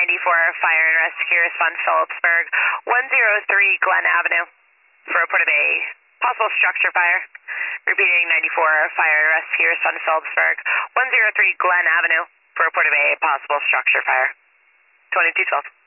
Fire and Rescue Response Phillipsburg, 103 Glen Avenue for report of a possible structure fire. Repeating 94 Fire and Rescue Response Phillipsburg, 103 Glen Avenue for report of a possible structure fire. 2212.